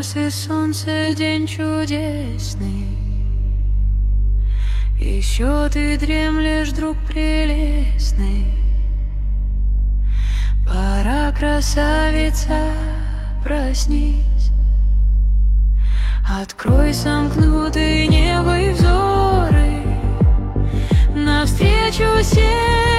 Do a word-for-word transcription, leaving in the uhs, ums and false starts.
После солнца день чудесный, еще ты дремлешь, друг прелестный. Пора, красавица, проснись. Открой сомкнутые небо и взоры навстречу всем.